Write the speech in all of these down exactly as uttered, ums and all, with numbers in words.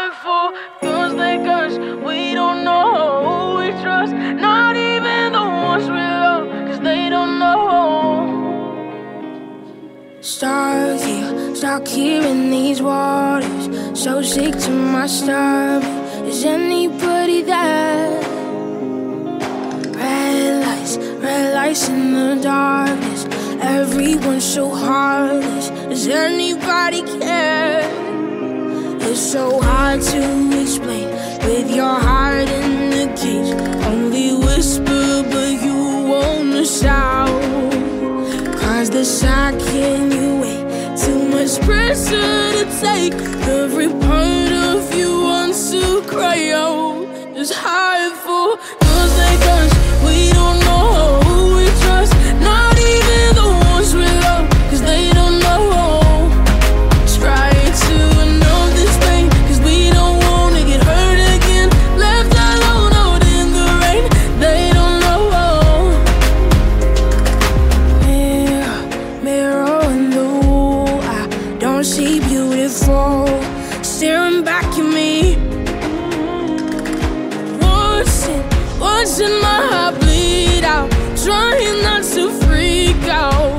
harmful. Girls like us, we don't know who we trust. Not even the ones we love, cause they don't know. Stuck here, stuck here in these waters. So sick to my stomach. Is anybody there? Red lights, red lights in the darkness. Everyone's so heartless. Does anybody care? It's so hard to explain with your heart in the cage. Only whisper, but you wanna shout. Cause the shock can you wait? Too much pressure to take. Every part of you wants to cry out. It's harmful. Girls like us, we don't know who we trust. Not even the ones we love, cause they don't know. Try to numb this pain, cause we don't wanna get hurt again. Left alone out in the rain, they don't know. Mirror, mirror in the wall, I don't see beautiful staring back at me. Watching, watching my heart bleed out, trying not to freak out.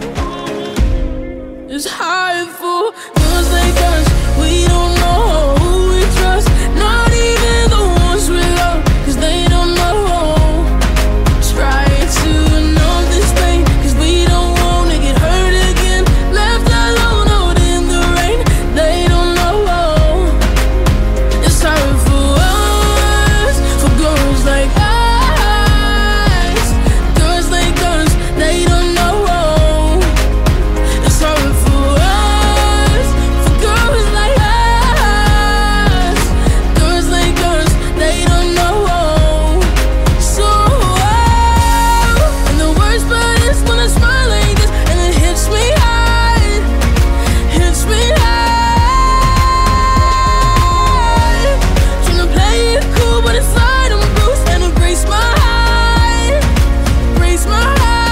It's harmful. Girls like us, we don't know who we trust. Not even the ones we love, cause they don't know. Try to numb this pain, cause we don't wanna get hurt again. Left alone out in the rain, they don't know. It's hard for us, for girls like us. Girls like us, they don't know. It's hard for us, for girls like us. Girls like us, they don't know. So, and the worst part is when I smile like this and it hits me hard, hits me hard. Tryna play it cool, but inside I'm bruised and it breaks my heart, breaks my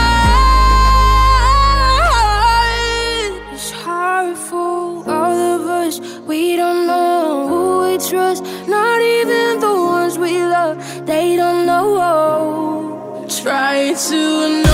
heart. It's harmful, all of us, we don't know who we trust. Not even the ones we love, they don't know. Try to